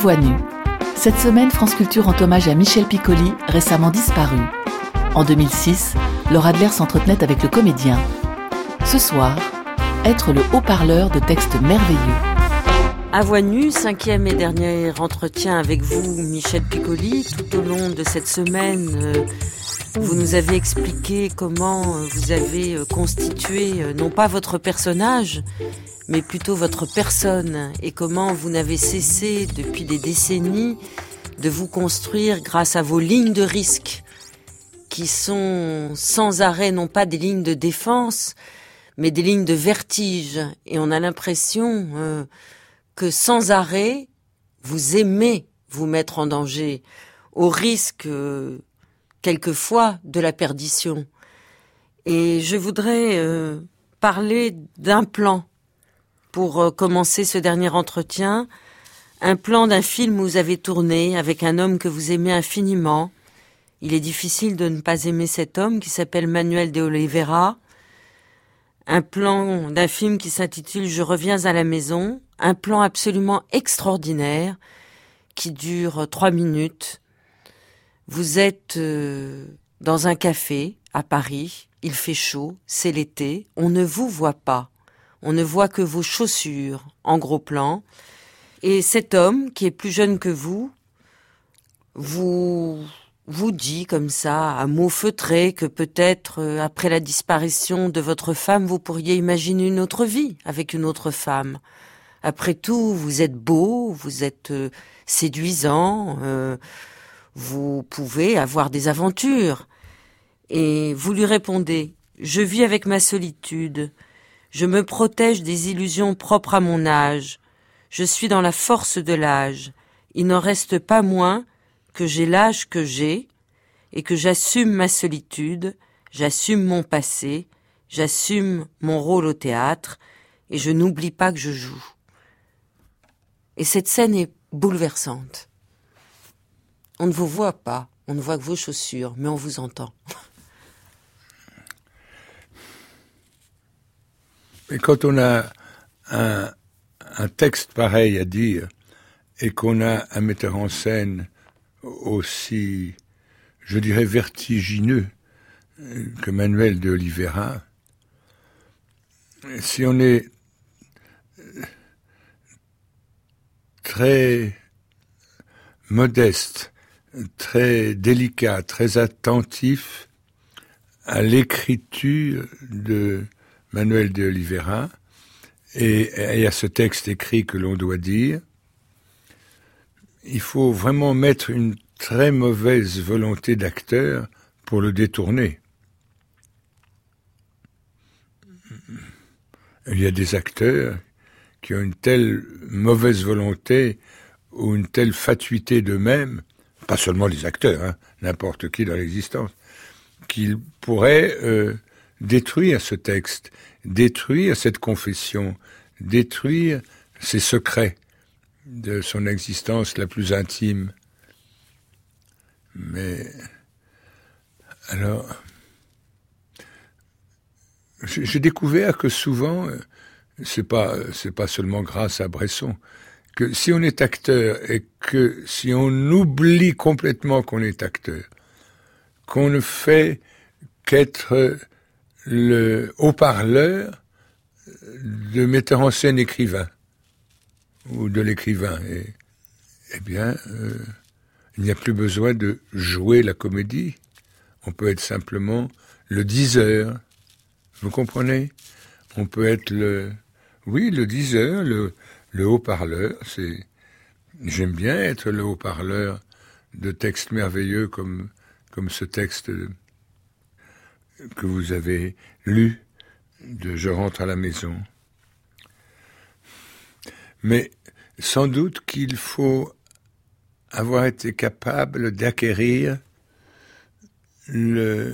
Voix nue. Cette semaine, France Culture rend hommage à Michel Piccoli, récemment disparu. En 2006, Laura Adler s'entretenait avec le comédien. Ce soir, être le haut-parleur de textes merveilleux. À Voix nue, 5e et dernier entretien avec vous, Michel Piccoli. Tout au long de cette semaine, vous nous avez expliqué comment vous avez constitué, non pas votre personnage, mais plutôt votre personne, et comment vous n'avez cessé depuis des décennies de vous construire grâce à vos lignes de risque, qui sont sans arrêt non pas des lignes de défense, mais des lignes de vertige. Et on a l'impression que sans arrêt, vous aimez vous mettre en danger, au risque quelquefois de la perdition. Et je voudrais parler d'un plan pour commencer ce dernier entretien, un plan d'un film où vous avez tourné avec un homme que vous aimez infiniment. Il est difficile de ne pas aimer cet homme qui s'appelle Manuel de Oliveira. Un plan d'un film qui s'intitule « Je reviens à la maison », un plan absolument extraordinaire qui dure 3 minutes. Vous êtes dans un café à Paris, il fait chaud, c'est l'été, on ne vous voit pas. On ne voit que vos chaussures en gros plan. Et cet homme, qui est plus jeune que vous dit comme ça, à mots feutrés, que peut-être après la disparition de votre femme, vous pourriez imaginer une autre vie avec une autre femme. Après tout, vous êtes beau, vous êtes séduisant, vous pouvez avoir des aventures. Et vous lui répondez, « Je vis avec ma solitude. Je me protège des illusions propres à mon âge. Je suis dans la force de l'âge. Il n'en reste pas moins que j'ai l'âge que j'ai et que j'assume ma solitude, j'assume mon passé, j'assume mon rôle au théâtre et je n'oublie pas que je joue. » Et cette scène est bouleversante. On ne vous voit pas, on ne voit que vos chaussures, mais on vous entend. Et quand on a un texte pareil à dire et qu'on a un metteur en scène aussi, je dirais, vertigineux que Manuel de Oliveira, si on est très modeste, très délicat, très attentif à l'écriture de Manuel de Oliveira et à ce texte écrit que l'on doit dire, il faut vraiment mettre une très mauvaise volonté d'acteur pour le détourner. Il y a des acteurs qui ont une telle mauvaise volonté ou une telle fatuité d'eux-mêmes, pas seulement les acteurs, n'importe qui dans l'existence, qu'ils pourraient détruire ce texte, détruire cette confession, détruire ses secrets de son existence la plus intime. Mais alors, j'ai découvert que souvent, c'est pas seulement grâce à Bresson, que si on est acteur et que si on oublie complètement qu'on est acteur, qu'on ne fait qu'être le haut-parleur de metteur en scène écrivain ou de l'écrivain, eh bien, il n'y a plus besoin de jouer la comédie. On peut être simplement le diseur. Vous comprenez? On peut être le diseur, le haut-parleur. J'aime bien être le haut-parleur de textes merveilleux comme ce texte que vous avez lu de « Je rentre à la maison ». Mais sans doute qu'il faut avoir été capable d'acquérir le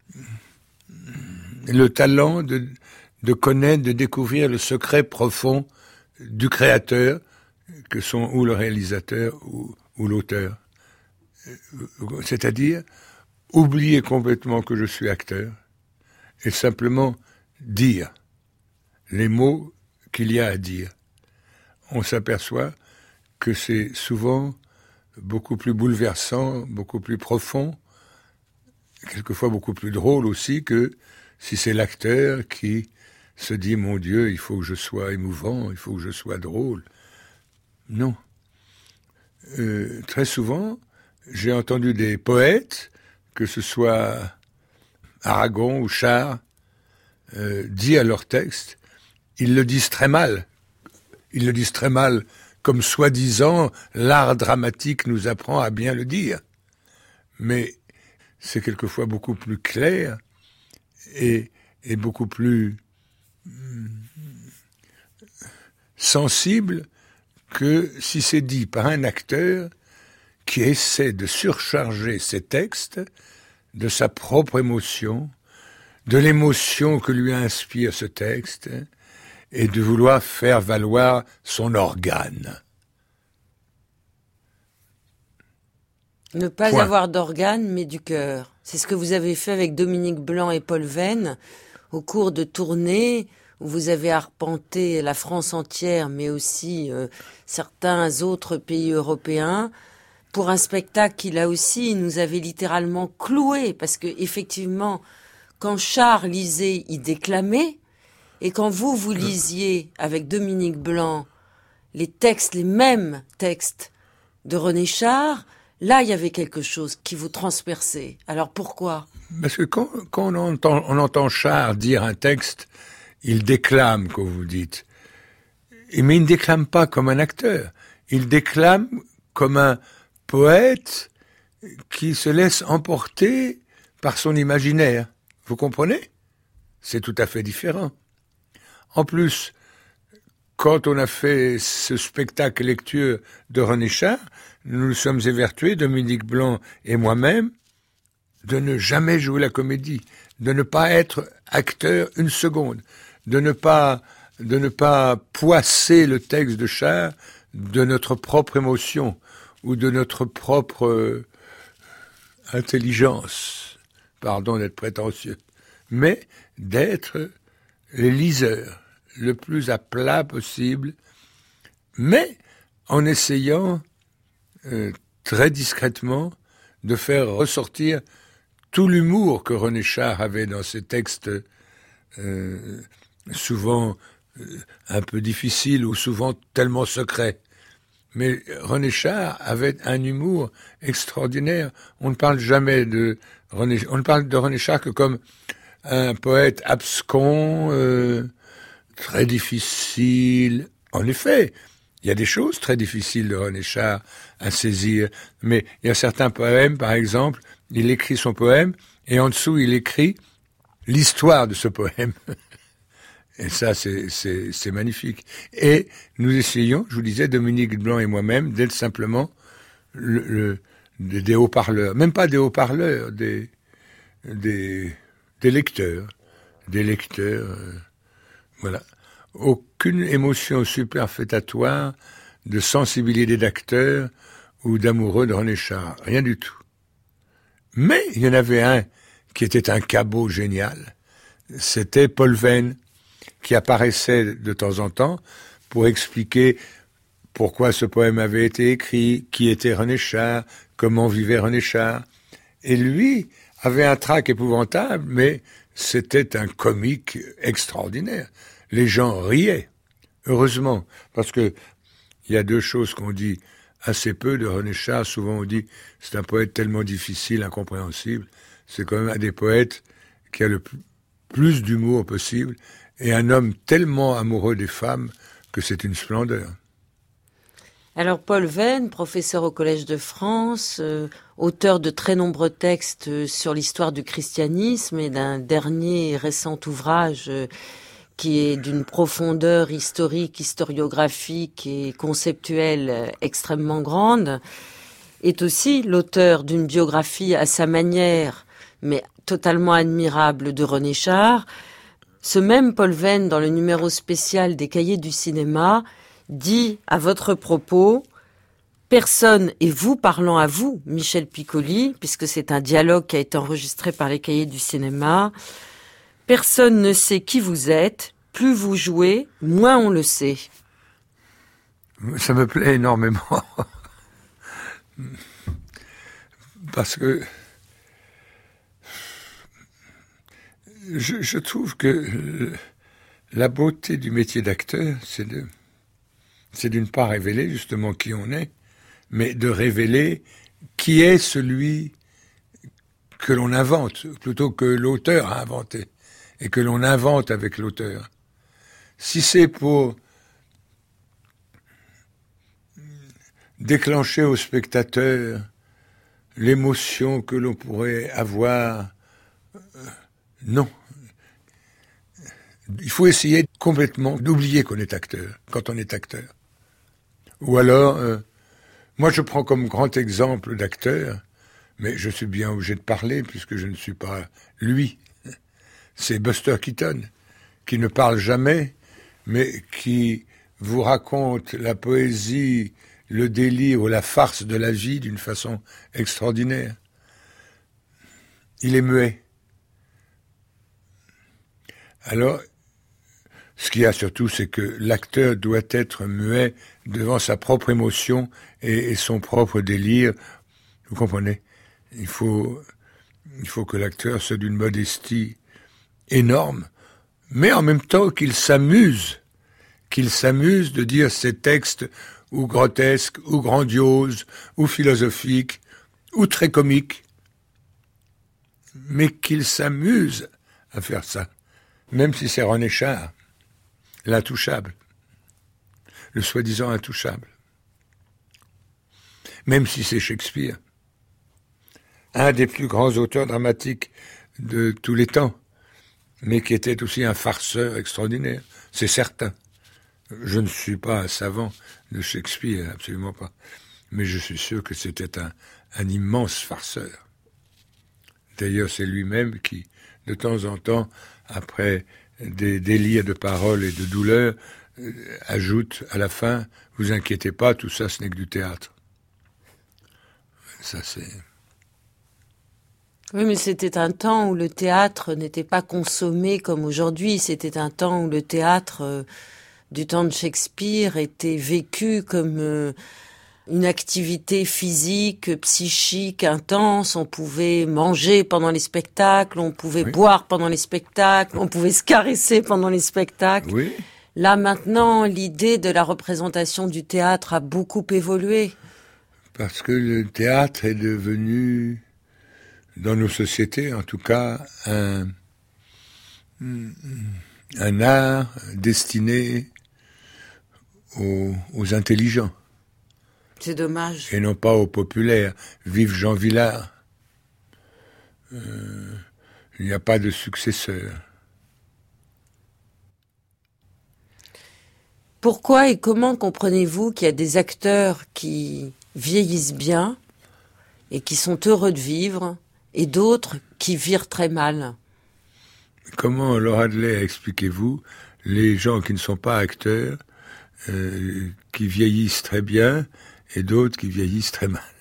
talent de connaître, de découvrir le secret profond du créateur, que sont ou le réalisateur ou l'auteur. C'est-à-dire oublier complètement que je suis acteur et simplement dire les mots qu'il y a à dire. On s'aperçoit que c'est souvent beaucoup plus bouleversant, beaucoup plus profond, quelquefois beaucoup plus drôle aussi que si c'est l'acteur qui se dit « Mon Dieu, il faut que je sois émouvant, il faut que je sois drôle ». Non. Très souvent, j'ai entendu des poètes, que ce soit Aragon ou Char, dire à leur texte, ils le disent très mal. Ils le disent très mal, comme soi-disant, l'art dramatique nous apprend à bien le dire. Mais c'est quelquefois beaucoup plus clair et beaucoup plus sensible que si c'est dit par un acteur qui essaie de surcharger ses textes de sa propre émotion, de l'émotion que lui inspire ce texte, et de vouloir faire valoir son organe. Ne pas avoir d'organe, mais du cœur. C'est ce que vous avez fait avec Dominique Blanc et Paul Veyne au cours de tournées où vous avez arpenté la France entière, mais aussi certains autres pays européens, pour un spectacle qui, là aussi, nous avait littéralement cloués, parce que effectivement, quand Char lisait, il déclamait, et quand vous lisiez avec Dominique Blanc les mêmes textes de René Char, là, il y avait quelque chose qui vous transperçait. Alors pourquoi ? Parce que quand on entend Char dire un texte, il déclame, comme vous dites. Mais il ne déclame pas comme un acteur. Il déclame comme un poète qui se laisse emporter par son imaginaire. Vous comprenez ? C'est tout à fait différent. En plus, quand on a fait ce spectacle lecture de René Char, nous nous sommes évertués, Dominique Blanc et moi-même, de ne jamais jouer la comédie, de ne pas être acteur une seconde, de ne pas poisser le texte de Char de notre propre émotion ou de notre propre intelligence, pardon d'être prétentieux, mais d'être les liseurs le plus à plat possible, mais en essayant très discrètement de faire ressortir tout l'humour que René Char avait dans ses textes souvent un peu difficiles ou souvent tellement secrets. Mais René Char avait un humour extraordinaire. On ne parle jamais de René, on ne parle de René Char que comme un poète abscon, très difficile. En effet, il y a des choses très difficiles de René Char à saisir, mais il y a certains poèmes, par exemple, il écrit son poème, et en dessous, il écrit l'histoire de ce poème. Et ça, c'est magnifique. Et nous essayons, je vous disais, Dominique Blanc et moi-même, d'être simplement des haut-parleurs. Même pas des haut-parleurs, des lecteurs. Des lecteurs, voilà. Aucune émotion superfétatoire de sensibilité d'acteur ou d'amoureux de René Char. Rien du tout. Mais il y en avait un qui était un cabot génial. C'était Paul Veyne, qui apparaissait de temps en temps pour expliquer pourquoi ce poème avait été écrit, qui était René Char, comment vivait René Char. Et lui avait un trac épouvantable, mais c'était un comique extraordinaire. Les gens riaient, heureusement, parce que il y a deux choses qu'on dit assez peu de René Char. Souvent on dit c'est un poète tellement difficile, incompréhensible. C'est quand même un des poètes qui a le plus d'humour possible et un homme tellement amoureux des femmes que c'est une splendeur. Alors Paul Veyne, professeur au Collège de France, auteur de très nombreux textes sur l'histoire du christianisme et d'un dernier récent ouvrage qui est d'une profondeur historique, historiographique et conceptuelle extrêmement grande, est aussi l'auteur d'une biographie à sa manière, mais totalement admirable, de René Char. Ce même Paul Veyne, dans le numéro spécial des Cahiers du cinéma, dit à votre propos « Personne, et vous parlant à vous, Michel Piccoli, puisque c'est un dialogue qui a été enregistré par les Cahiers du cinéma, personne ne sait qui vous êtes, plus vous jouez, moins on le sait. » Ça me plaît énormément. Parce que je trouve que la beauté du métier d'acteur, c'est d'une part révéler justement qui on est, mais de révéler qui est celui que l'on invente, plutôt que l'auteur a inventé, et que l'on invente avec l'auteur. Si c'est pour déclencher au spectateur l'émotion que l'on pourrait avoir, non. Il faut essayer complètement d'oublier qu'on est acteur, quand on est acteur. Ou alors, moi je prends comme grand exemple d'acteur, mais je suis bien obligé de parler puisque je ne suis pas lui. C'est Buster Keaton, qui ne parle jamais, mais qui vous raconte la poésie, le délire ou la farce de la vie d'une façon extraordinaire. Il est muet. Alors, ce qu'il y a surtout, c'est que l'acteur doit être muet devant sa propre émotion et son propre délire. Vous comprenez ? Il faut que l'acteur soit d'une modestie énorme, mais en même temps qu'il s'amuse de dire ces textes ou grotesques, ou grandioses, ou philosophiques, ou très comiques, mais qu'il s'amuse à faire ça, même si c'est René Char, l'intouchable, le soi-disant intouchable, même si c'est Shakespeare, un des plus grands auteurs dramatiques de tous les temps, mais qui était aussi un farceur extraordinaire, c'est certain. Je ne suis pas un savant de Shakespeare, absolument pas, mais je suis sûr que c'était un immense farceur. D'ailleurs, c'est lui-même qui, de temps en temps, après des délires de paroles et de douleur, ajoute à la fin « Vous inquiétez pas, tout ça, ce n'est que du théâtre ». Ça, c'est... Oui, mais c'était un temps où le théâtre n'était pas consommé comme aujourd'hui. C'était un temps où le théâtre du temps de Shakespeare était vécu comme une activité physique, psychique, intense. On pouvait manger pendant les spectacles, on pouvait boire pendant les spectacles, on pouvait se caresser pendant les spectacles. Oui. Là, maintenant, l'idée de la représentation du théâtre a beaucoup évolué. Parce que le théâtre est devenu, dans nos sociétés en tout cas, un art destiné aux intelligents. C'est dommage. Et non pas aux populaires. Vive Jean Vilar. Il n'y a pas de successeur. Pourquoi et comment comprenez-vous qu'il y a des acteurs qui vieillissent bien et qui sont heureux de vivre, et d'autres qui virent très mal? Comment, Laura Adler, expliquez-vous les gens qui ne sont pas acteurs, qui vieillissent très bien, et d'autres qui vieillissent très mal?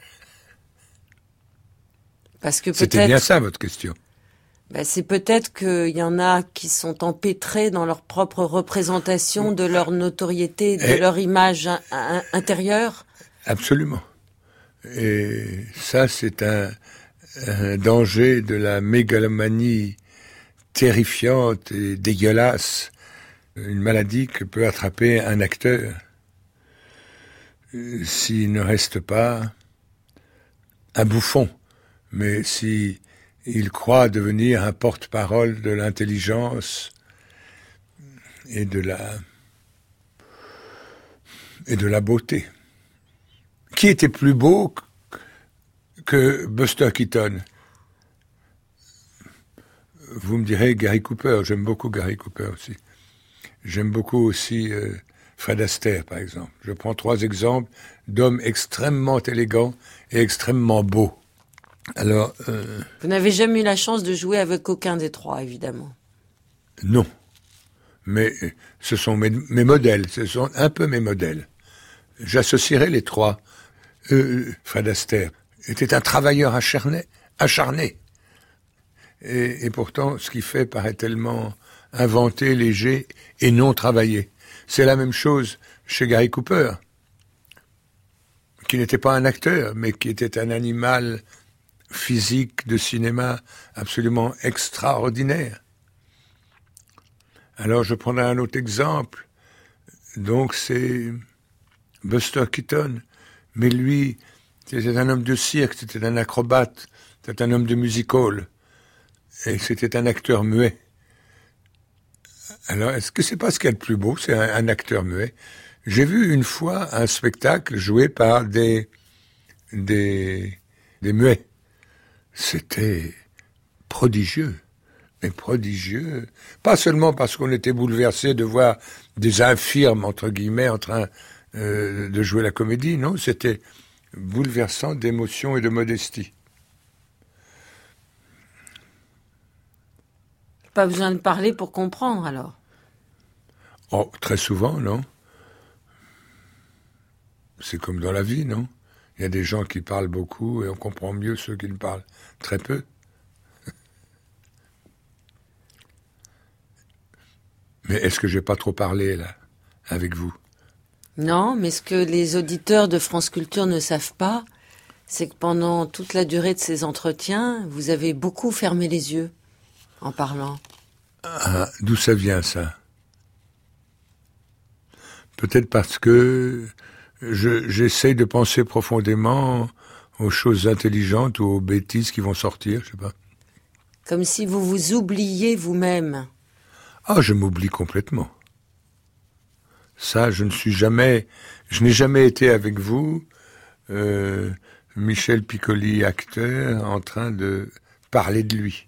Parce que C'était bien ça, votre question. C'est peut-être qu'il y en a qui sont empêtrés dans leur propre représentation de leur notoriété, de leur image intérieure. Absolument. Et ça, c'est un danger de la mégalomanie terrifiante et dégueulasse, une maladie que peut attraper un acteur s'il ne reste pas un bouffon, mais si il croit devenir un porte-parole de l'intelligence et de la beauté. Qui était plus beau que Buster Keaton? Vous me direz Gary Cooper. J'aime beaucoup Gary Cooper aussi. J'aime beaucoup aussi Fred Astaire, par exemple. Je prends 3 exemples d'hommes extrêmement élégants et extrêmement beaux. Alors, vous n'avez jamais eu la chance de jouer avec aucun des 3, évidemment. Non. Mais ce sont mes modèles. Ce sont un peu mes modèles. J'associerai les 3. Fred Astaire était un travailleur acharné. Et pourtant, ce qu'il fait paraît tellement inventé, léger et non travaillé. C'est la même chose chez Gary Cooper. qui n'était pas un acteur, mais qui était un animal physique de cinéma absolument extraordinaire. Alors je prendrai un autre exemple. Donc c'est Buster Keaton. Mais lui, c'était un homme de cirque, c'était un acrobate, c'était un homme de music-hall. Et c'était un acteur muet. Alors, est-ce que c'est pas ce qu'il y a de plus beau, c'est un acteur muet? J'ai vu une fois un spectacle joué par des muets. C'était prodigieux. Mais prodigieux. Pas seulement parce qu'on était bouleversé de voir des infirmes, entre guillemets, en train de jouer la comédie, non, c'était bouleversant d'émotion et de modestie. Pas besoin de parler pour comprendre, alors. Oh, très souvent, non? C'est comme dans la vie, non? Il y a des gens qui parlent beaucoup et on comprend mieux ceux qui ne parlent très peu. Mais est-ce que j'ai pas trop parlé, là, avec vous? Non, mais ce que les auditeurs de France Culture ne savent pas, c'est que pendant toute la durée de ces entretiens, vous avez beaucoup fermé les yeux en parlant. Ah, d'où ça vient, ça? Peut-être parce que j'essaye de penser profondément aux choses intelligentes ou aux bêtises qui vont sortir, je sais pas. Comme si vous vous oubliez vous-même. Ah, je m'oublie complètement. Ça, je n'ai jamais été avec vous, Michel Piccoli, acteur, en train de parler de lui.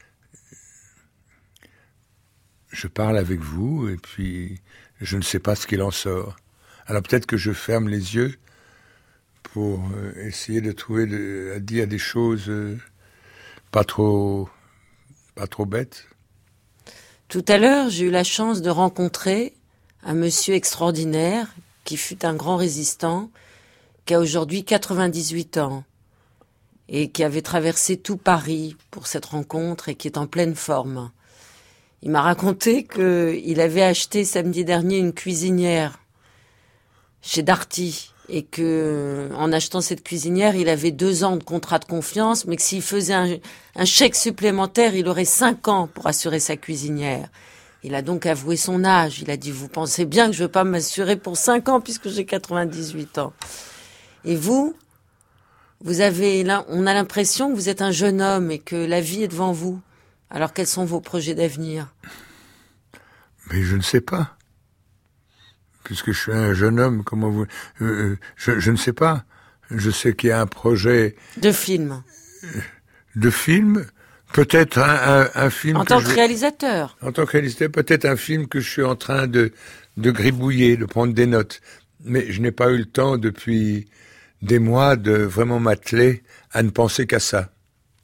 Je parle avec vous et puis je ne sais pas ce qu'il en sort. Alors peut-être que je ferme les yeux pour essayer de trouver à dire des choses pas trop bêtes. Tout à l'heure, j'ai eu la chance de rencontrer un monsieur extraordinaire qui fut un grand résistant, qui a aujourd'hui 98 ans et qui avait traversé tout Paris pour cette rencontre et qui est en pleine forme. Il m'a raconté qu'il avait acheté samedi dernier une cuisinière chez Darty et que, en achetant cette cuisinière, il avait 2 ans de contrat de confiance, mais que s'il faisait un chèque supplémentaire, il aurait 5 ans pour assurer sa cuisinière. Il a donc avoué son âge. Il a dit, vous pensez bien que je ne veux pas m'assurer pour 5 ans puisque j'ai 98 ans. Et vous avez là, on a l'impression que vous êtes un jeune homme et que la vie est devant vous. Alors, quels sont vos projets d'avenir? Mais je ne sais pas. Puisque je suis un jeune homme, comment vous... je ne sais pas. Je sais qu'il y a un projet... De film. De film. Peut-être un film... En tant que réalisateur. En tant que réalisateur, peut-être un film que je suis en train de gribouiller, de prendre des notes. Mais je n'ai pas eu le temps depuis des mois de vraiment m'atteler à ne penser qu'à ça.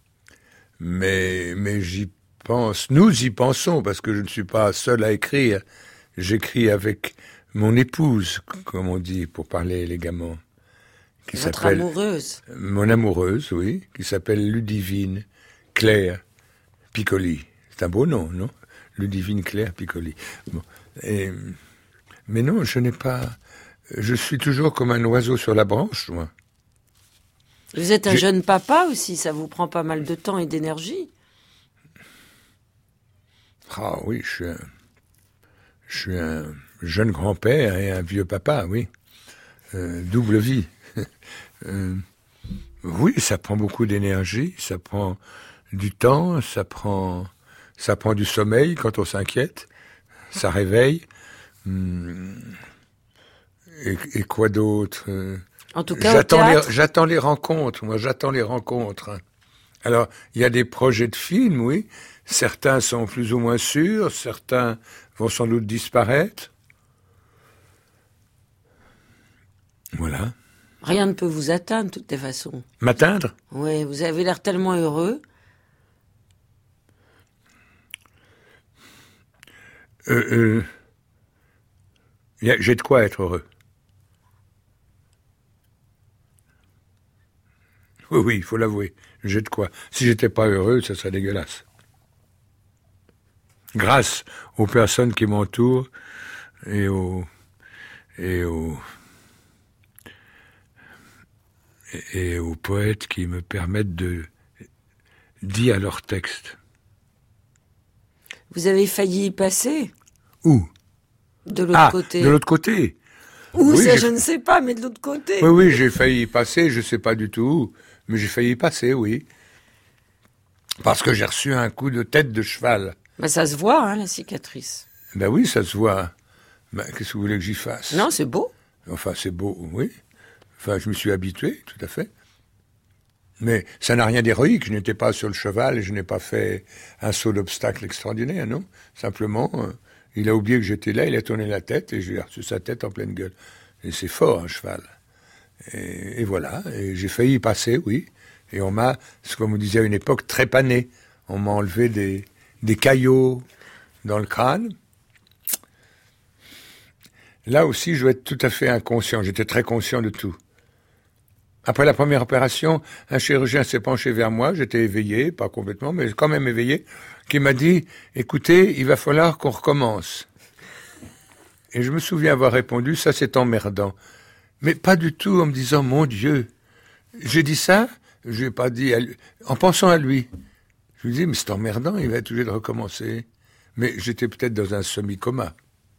Mais j'y pense. Nous y pensons, parce que je ne suis pas seul à écrire. J'écris avec mon épouse, comme on dit, pour parler élégamment. Votre amoureuse. Mon amoureuse, oui, qui s'appelle Ludivine Claire Piccoli. C'est un beau nom, non? Ludivine Claire Piccoli. Bon. Mais non, je n'ai pas... Je suis toujours comme un oiseau sur la branche, moi. Vous êtes un jeune papa aussi, ça vous prend pas mal de temps et d'énergie. Ah oui, je suis un jeune grand-père et un vieux papa, oui. Double vie. Oui, ça prend beaucoup d'énergie, ça prend du temps, ça prend du sommeil quand on s'inquiète, ça réveille. Et quoi d'autre? En tout cas, j'attends les rencontres. Moi, j'attends les rencontres. Alors, il y a des projets de films, oui. Certains sont plus ou moins sûrs. Certains vont sans doute disparaître. Voilà. Rien ne peut vous atteindre, de toutes les façons. M'atteindre? Oui, vous avez l'air tellement heureux. J'ai de quoi être heureux. Oui, il faut l'avouer. J'ai de quoi. Si j'étais pas heureux, ça serait dégueulasse. Grâce aux personnes qui m'entourent et et aux poètes qui me permettent de dire leurs textes. Vous avez failli y passer? Où? De l'autre côté. De l'autre côté. Où oui, ça, je ne sais pas, mais de l'autre côté. Oui, j'ai failli y passer, je ne sais pas du tout où, mais j'ai failli y passer, oui. Parce que j'ai reçu un coup de tête de cheval. Ben, ça se voit, hein, la cicatrice. Ben oui, ça se voit. Ben, qu'est-ce que vous voulez que j'y fasse? Non, c'est beau. Enfin, c'est beau, oui. Enfin, je me suis habitué, tout à fait. Mais ça n'a rien d'héroïque. Je n'étais pas sur le cheval et je n'ai pas fait un saut d'obstacle extraordinaire, non. Simplement, il a oublié que j'étais là, il a tourné la tête et j'ai reçu sa tête en pleine gueule. Et c'est fort, un cheval. Et voilà. Et j'ai failli y passer, oui. Et on m'a, comme on disait à une époque, trépané. On m'a enlevé des caillots dans le crâne. Là aussi, je dois être tout à fait inconscient. J'étais très conscient de tout. Après la première opération, un chirurgien s'est penché vers moi. J'étais éveillé, pas complètement, mais quand même éveillé, qui m'a dit « Écoutez, il va falloir qu'on recommence. » Et je me souviens avoir répondu « Ça, c'est emmerdant. » Mais pas du tout en me disant « Mon Dieu !» J'ai dit ça, je n'ai pas dit en pensant à lui. Je lui dis « Mais c'est emmerdant, il va être obligé de recommencer. » Mais j'étais peut-être dans un semi-coma.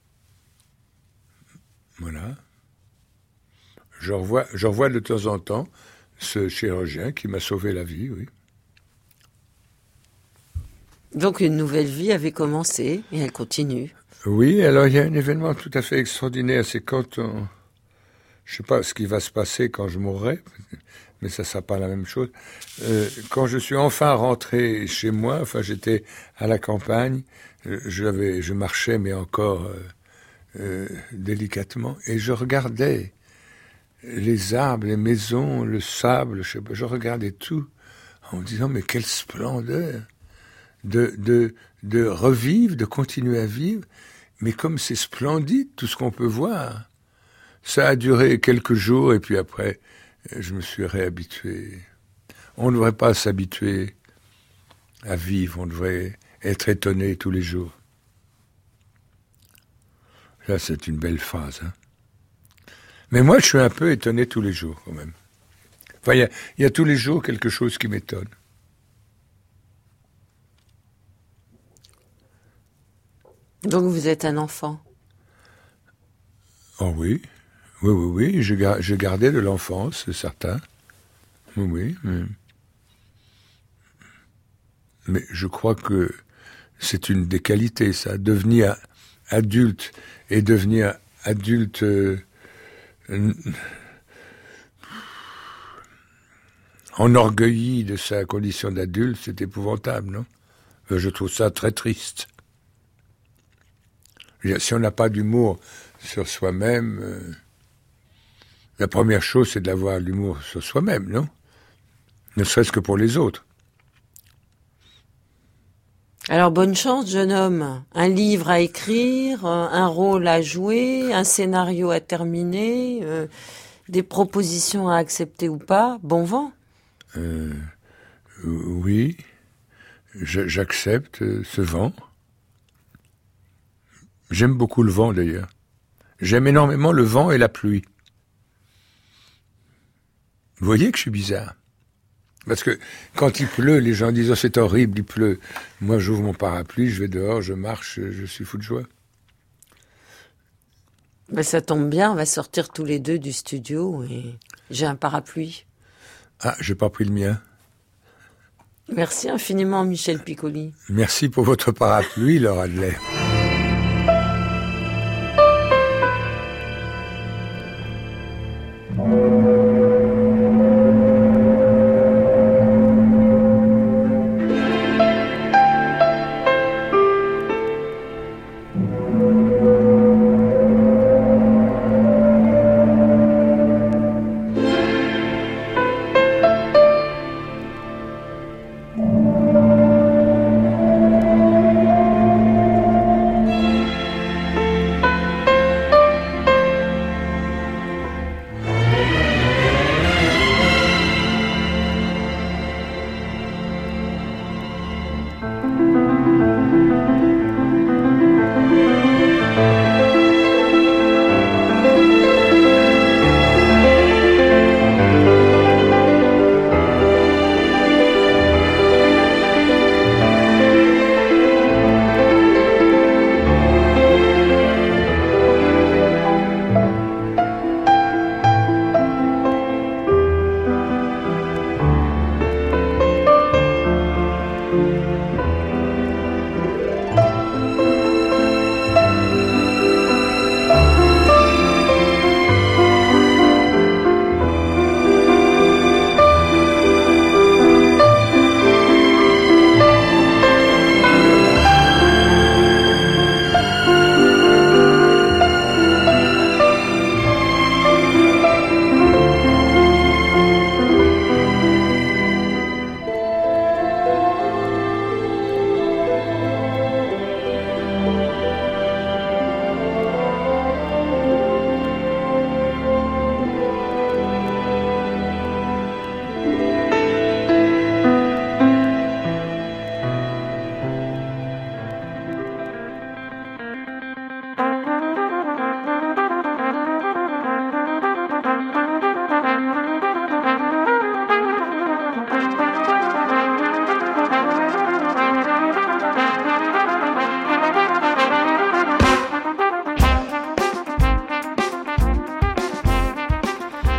Voilà. Je revois de temps en temps ce chirurgien qui m'a sauvé la vie, oui. Donc une nouvelle vie avait commencé et elle continue. Oui, alors il y a un événement tout à fait extraordinaire, c'est quand je ne sais pas ce qui va se passer quand je mourrai, mais ça ne sera pas la même chose. Quand je suis enfin rentré chez moi, enfin j'étais à la campagne, je marchais mais encore délicatement, et je regardais les arbres, les maisons, le sable, je regardais tout en me disant mais quelle splendeur de revivre, de continuer à vivre, mais comme c'est splendide tout ce qu'on peut voir. Ça a duré quelques jours et puis après je me suis réhabitué. On ne devrait pas s'habituer à vivre, on devrait être étonné tous les jours. Là c'est une belle phrase, hein. Mais moi, je suis un peu étonné tous les jours, quand même. Enfin, il y a tous les jours quelque chose qui m'étonne. Donc vous êtes un enfant? Oh oui, oui, je gardais de l'enfance, c'est certain. Oui. Mais je crois que c'est une des qualités, ça. Devenir adulte et devenir adulte... enorgueilli de sa condition d'adulte, c'est épouvantable, non? Je trouve ça très triste. Si on n'a pas d'humour sur soi-même, la première chose, c'est d'avoir l'humour sur soi-même, non? Ne serait-ce que pour les autres. Alors bonne chance, jeune homme. Un livre à écrire, un rôle à jouer, un scénario à terminer, des propositions à accepter ou pas. Bon vent. Oui, j'accepte ce vent. J'aime beaucoup le vent d'ailleurs. J'aime énormément le vent et la pluie. Vous voyez que je suis bizarre. Parce que quand il pleut, les gens disent « Oh, c'est horrible, il pleut ». Moi, j'ouvre mon parapluie, je vais dehors, je marche, je suis fou de joie. Ben, ça tombe bien, on va sortir tous les deux du studio et j'ai un parapluie. Ah, j'ai pas pris le mien. Merci infiniment, Michel Piccoli. Merci pour votre parapluie, Laura Adler.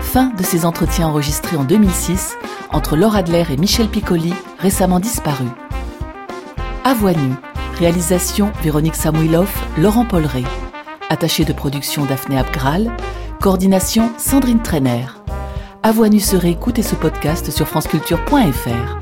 Fin de ces entretiens enregistrés en 2006 entre Laure Adler et Michel Piccoli, récemment disparus. À voix nue, réalisation Véronique Samouilov, Laurent Polleret. Attaché de production Daphné Abgral, coordination Sandrine Trainer. À voix nue se réécoute et ce podcast sur franceculture.fr.